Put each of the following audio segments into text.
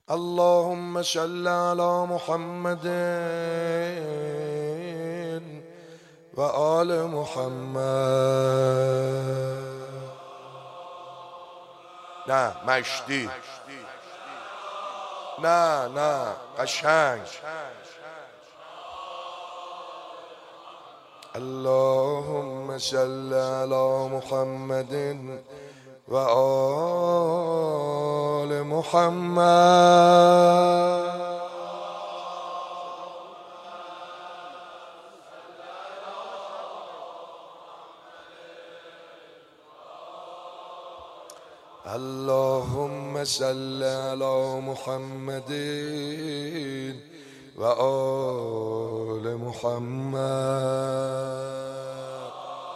اللهم صل على محمد وآل محمد. نه مشتی، نه قشنگ. اللهم صل على محمد وآل محمد. اللهم صل على محمد وآل محمد.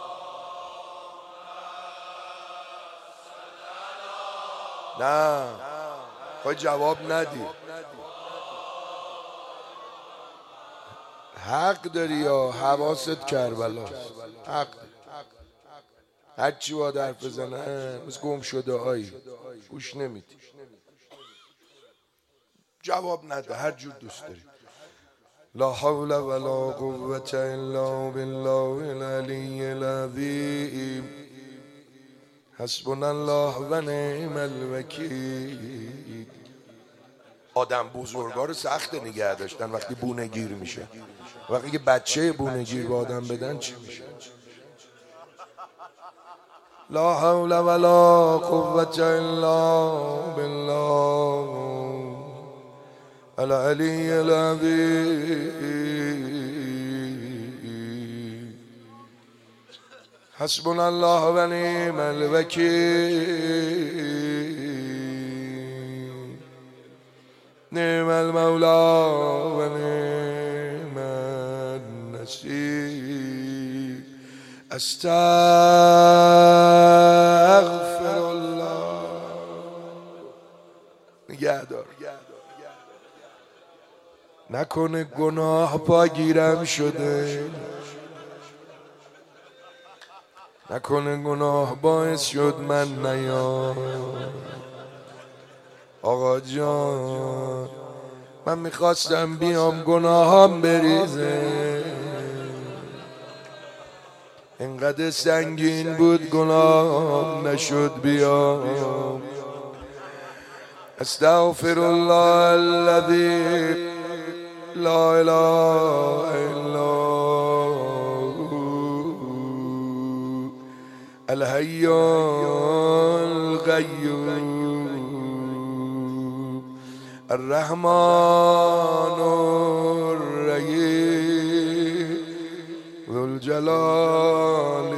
نه خود جواب ندی، حق داری یا حواست کربلا، حق داری. هرچی با حرف بزنن مثل گم شده هایی گوش نمیدی، جواب نده هر جور دوست داری. لا حول ولا قوة الا بالله العلی العظیم. حسبنا الله و نعم الوکیل. آدم بزرگا رو سخت نگه داشتن وقتی بونه گیر میشه. وقتی که بچه بونه گیر به آدم بدن چی میشه؟ لا حول ولا قوة الا بالله العلی العظیم. حسبنا الله و نعم الوکیل. نعم المولا و نعم النصیر. استغفر الله. نگه دار، نکنه گناه پاگیرم شده، نکنه گناه باعث شد من نیام. آقا جان من میخواستم بیام گناهام بریزه، اینقدر سنگین بود گناهام نشد بیام. استغفر الله الذي لا اله الا هو الحي القيوم الرحمن الرحيم ذو الجلال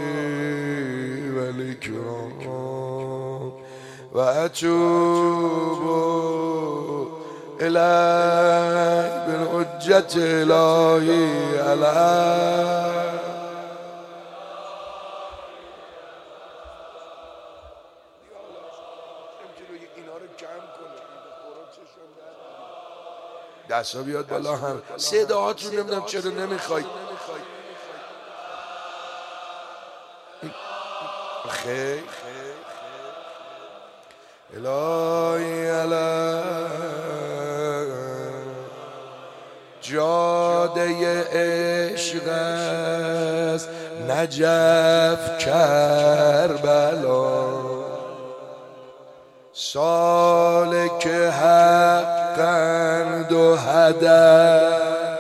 والإكرام. وأتوب إليك بالحجة إلهي عليك. دستا بیاد بالا هم صداهاتون نمیدونم چرا نمیخواید. خیلی الهی علی جاده عشق است نجف کربلا. سالک حقند و هدف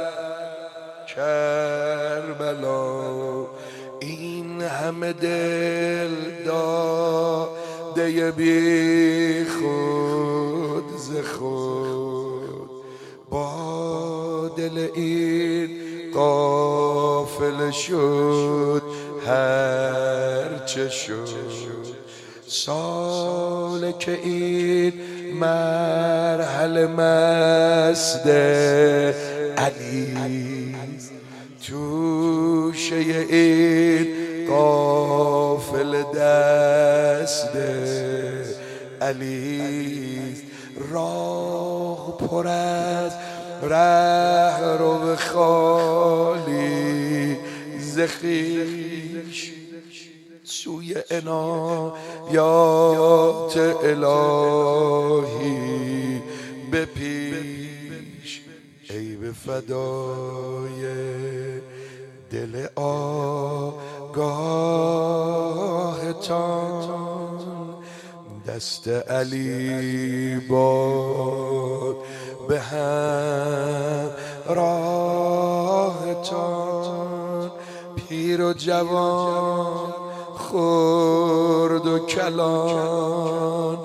کربلا. این همه دل داده بی خود ز خود، با دل این غافل شد هرچه شد. سالک این مرحله مست علی، توشه این غافل دست علی. راه پر از ره رو خالی ز خویش، سوی عنایات الهی به پیش ای به فدای دل آگاهتان، دست علی باد به هم راهتان. پیر و جوان خرد و کلان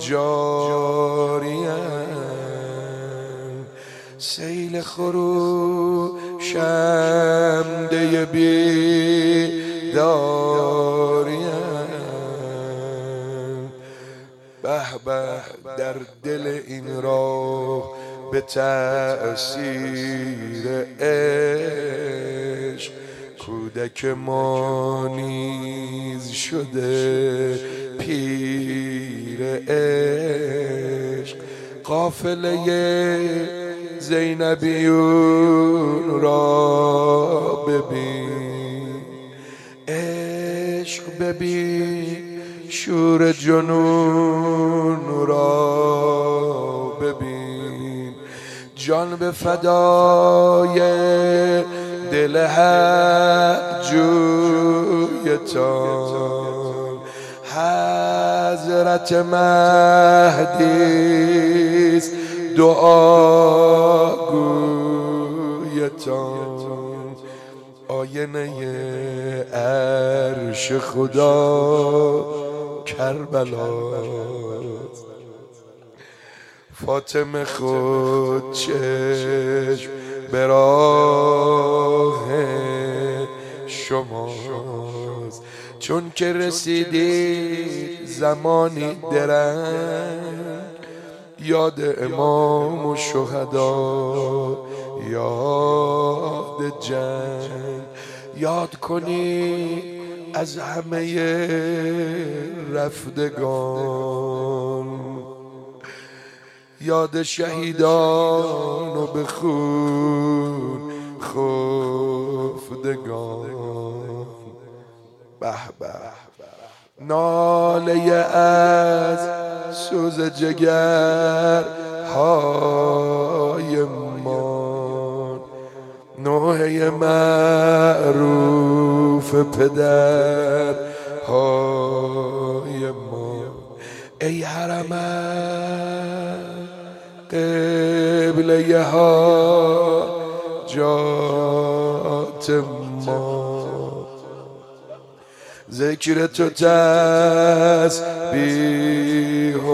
جاریم، سیل خروشنده بیداریم. به به در دل این راه به تأثیر عشق، کودک ما نیز شده پیر عشق. قافله زینبیون را ببین، عشق ببین، شور جنون را ببین. جان به فدای دل حق جویتان، حضرت مهدیست دعاگویتان. آینه عرش خدا کربلاست، فاطمه خود چشم به راه شماست. چون که رسیدید زمانی درنگ، یاد امام و شهدا، یاد جنگ. یاد کنی از همه رفتگان، یاد شهیدان و به خون خفتگان. به به ناله از سوز جگر های ما، نوحه معروف پدر های ما. ای حرم قبله حاجات ما، ذکر تو تسبیح و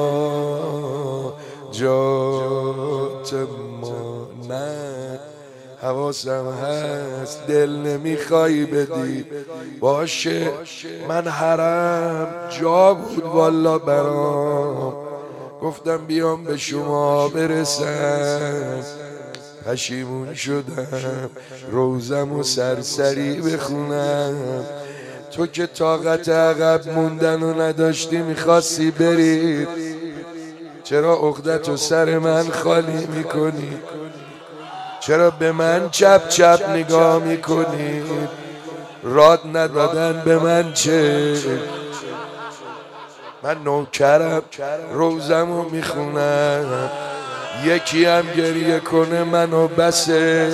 مناجات ما. نه حواسم هست دل نمیخوای بدی، باشه من حرم جا بود والا برام، گفتم بیام به شما برسم، پشیمون شدم روزم و سرسری بخونم. تو که طاقت عقب موندن و نداشتی میخواستی بری، چرا عقدت و سر من خالی میکنی؟ چرا به من چپ چپ نگاه میکنی؟ راد ندادن به من چه؟ من نوکرم روزمو میخونم، یکی هم گریه کنه منو بسه.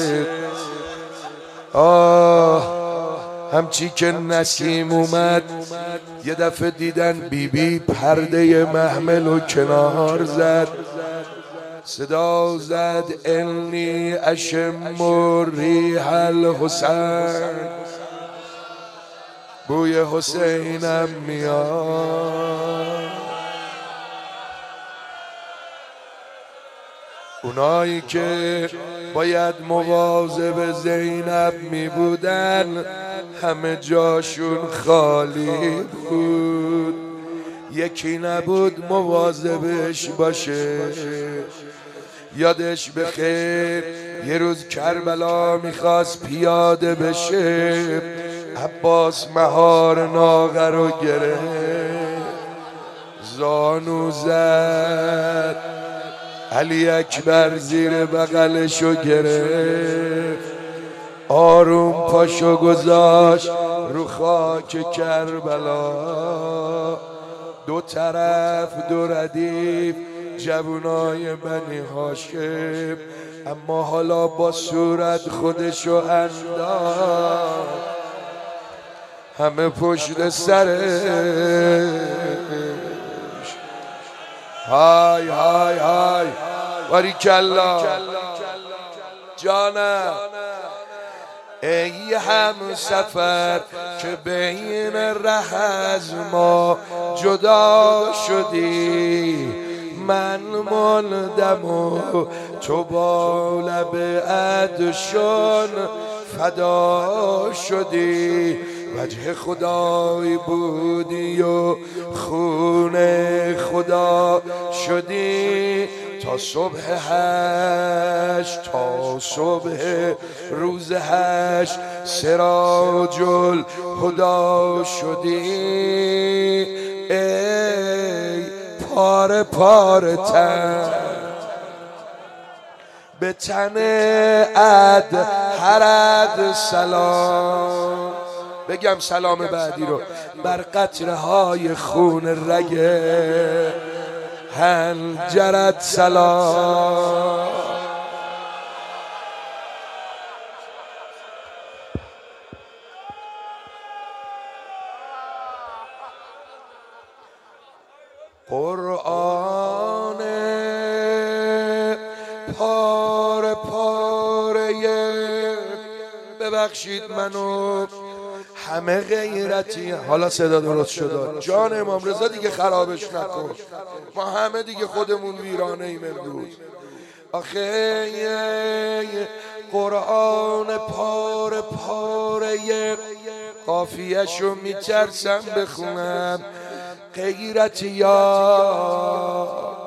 همچی که نسیم اومد یه دفعه دیدن بیبی پرده محمل و کنار زد، صدا زد انی اشم ریح الحسین، بوی حسینم میاد. اونایی که باید مواظب زینب می بودن همه جاشون خالی بود، یکی نبود مواظبش باشه. یادش بخیر یه روز کربلا میخواست پیاده بشه، عباس مهار ناقه رو گرفت، زانو زد، علی اکبر زیر بغلشو گرفت، آروم پاشو گذاشت رو خاک کربلا. دو طرف دو ردیف جوونای بنی هاشم، اما حالا با صورت خودشو انداخت همه پشت سرش. های های های باریکلا جانم. ای هم سفر که بین ره از ما جدا شدی، من ماندم و تو با لب عدشان فدا شدی. وجه خدای بودی و خون خدا شدی، تا صبح هشت، تا صبح روز هشت سراج الهدی شدی. ای پاره پاره تن به تن ادهرت سلام. بگم سلام بعدی رو بر قطره های خون رگ حنجرت سلام. قرآن پاره پاره، ببخشید منو همه غیرتی. حالا صدا درست شد. جان امام رضا دیگه خرابش نکن، ما همه دیگه خودمون ویرانه ایم امروز. آخه قرآن پاره پاره، قافیه‌شو میترسم بخونم. غیرتی یا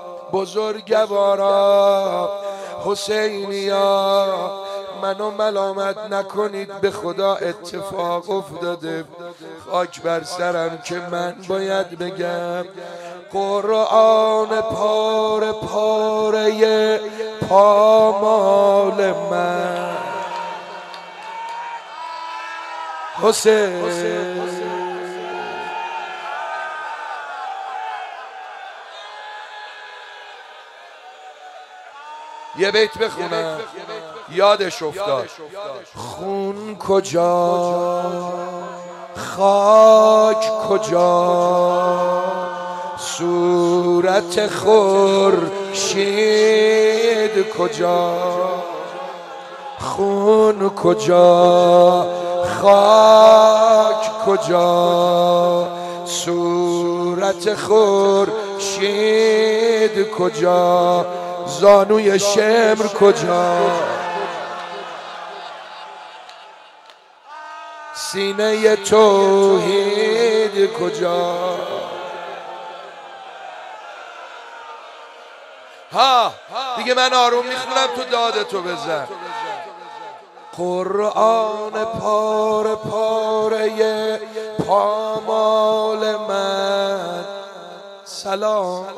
بزرگوارا حسینیا، منو ملامت نکنید، به خدا اتفاق افتاده، خاک بر سرم که من باید بگم. قرآن پاره پاره پامال من حسین. یه بیت بخونم یادش افتاد. خون کجا خاک کجا، صورت خورشید کجا. خون کجا خاک کجا، صورت خورشید کجا. زانوی شمر کجا، سینه توحید کجا. ها دیگه من آروم میخونم تو دادتو بزن. قرآن پاره پاره پامال من سلام.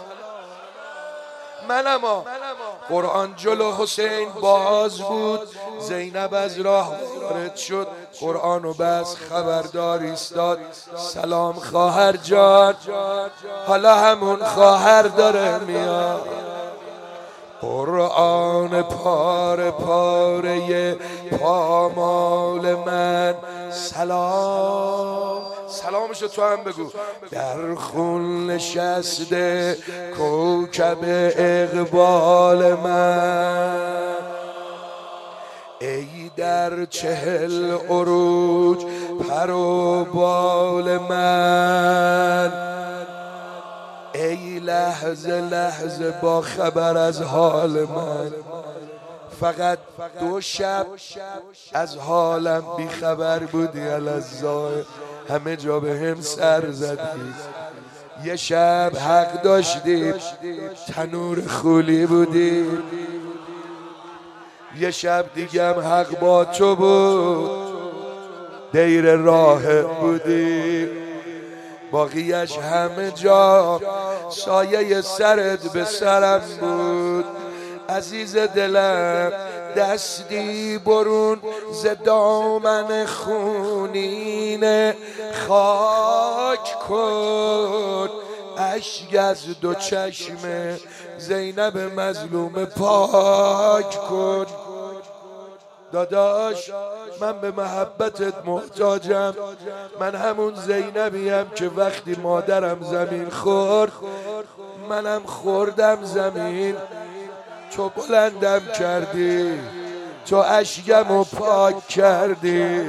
منما قرآن جلو حسین باز بود، زینب از راه وارد شد، قرآن و بس خبردار ایستاد. سلام خواهر جان، حالا همون خواهر داره میاد. قرآن پاره پاره پامال من سلام. سلامشو تو هم بگو. در خون نشسته کوکب اقبال من، ای در 40 عروج پر و بال من، ای لحظه لحظه با خبر از حال من. فقط 2 شب از حالم بی خبر بودی الازای، همه جا به هم سر زدی. یه شب حق داشتی تنور خولی بودی، یه شب دیگم حق با تو بود دیر راه بودی. باقیش همه جا سایه سرت به سرم بود. عزیز دلم دستی برون ز دامن خونین خاک کن، اشک از 2 چشم زینب مظلوم پاک کن. داداش من به محبتت محتاجم، من همون زینبیم که وقتی مادرم زمین خورد منم خوردم زمین، تو بلندم کردی، تو اشکمو پاک کردی.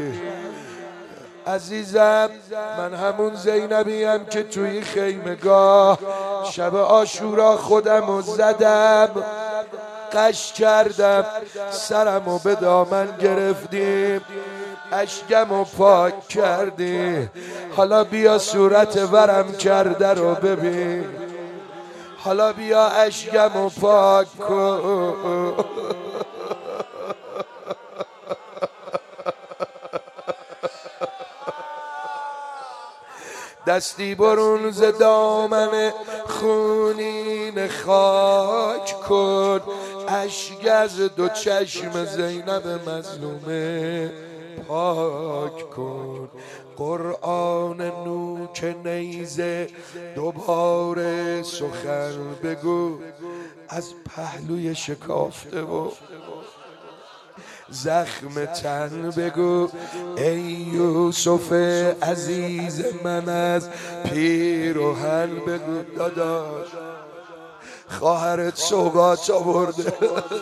عزیزم من همون زینبیم که توی خیمگاه شب عاشورا خودمو زدم، قش کردم، سرمو به دامن گرفتیم، اشکمو پاک کردی. حالا بیا صورت ورم کرده رو ببین، حالا بیا اشکمو پاک کن. دستی برون ز دامن خونین خاک کن، اشک از دو چشم زینب مظلومه پاک کن. قرآن نوک نیزه دوباره سخن بگو، از پهلوی شکافته و زخم تن بگو. ای یوسف عزیز من از پیرهن بگو. داداش خواهرت سوغات آورده.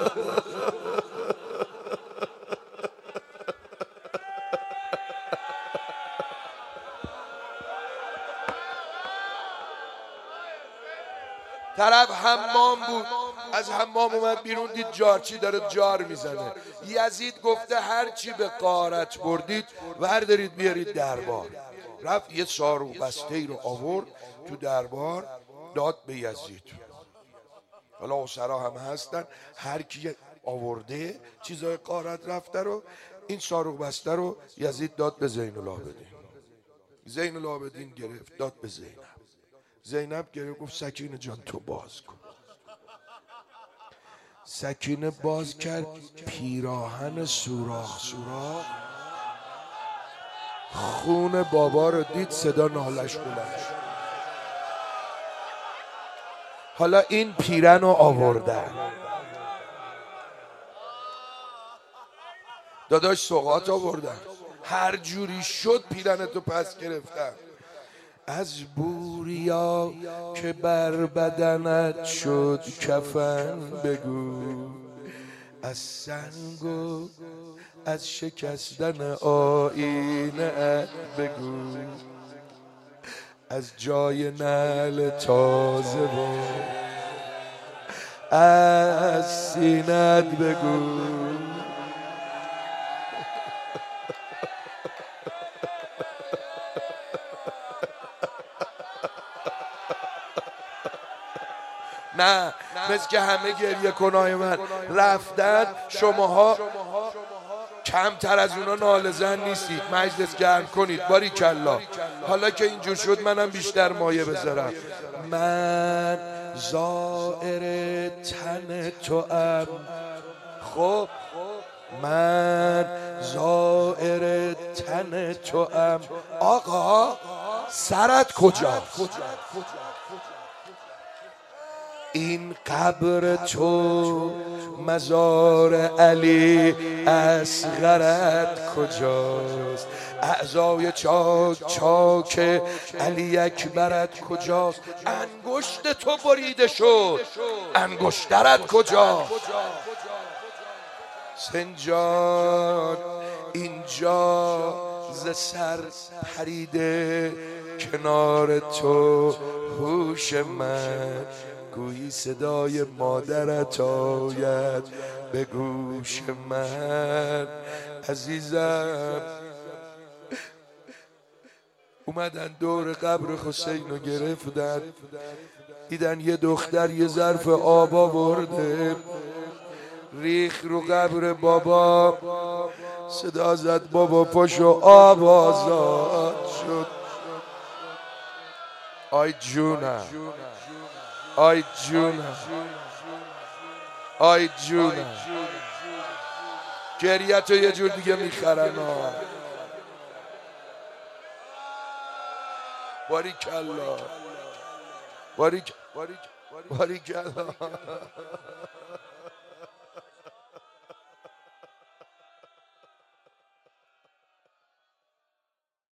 طرف حمام بود، از حمام اومد بیرون دید جارچی داره جار میزنه. یزید گفته هرچی به غارت بردید وردارید بیارید دربار. رفت یه سارو بسته ای رو آورد تو دربار داد به یزید. حالا اسرا هم هستن، هر کی آورده چیزای غارت رفته رو این سارو بسته رو یزید داد به زین العابدین. زین العابدین گرفت داد به زینب. زینب گرفت گفت سکینه جان تو باز کن. سکینه باز کرد، پیراهن سوراخ سوراخ، خون بابا رو دید، صدا نالش بلند شد. حالا این پیرن رو آوردن. داداش سوغات آوردن، هر جوری شد پیرنتو پس گرفتن. از بوریا که بر بدنت شد کفن بگو، از سنگ و از شکستن آینه بگو، از جای نعل تازه و از سینت بگو. نه مثل که همه گریه کنای من رفتن، شماها کمتر از اونا ناله زن نیستید. مجلس گرم کنید باریکلا. حالا که اینجور شد منم بیشتر مایه بذارم. من زائر تن توام، خب من زائر تن توام. آقا سرت کجاست؟ این قبر تو مزار علی اصغرت کجاست؟ اعضای چاک چاک علی اکبرت کجاست؟ انگشت تو بریده شد، انگشترت کجاست؟ سنجان اینجا ز سر پریده، کنار تو هوش من، گویی صدای مادرت آید به گوش من. عزیزم اومدن دور قبر حسین رو گرفتن، دیدن یه دختر یه ظرف آب آورده، ریخ رو قبر بابا، صدا زد بابا پاشو آب آزاد شد. آی جونم، آی جونم، آی جونم. گریت رو یه جور دیگه میخرن ها. باریکالله، باریک. باریکلا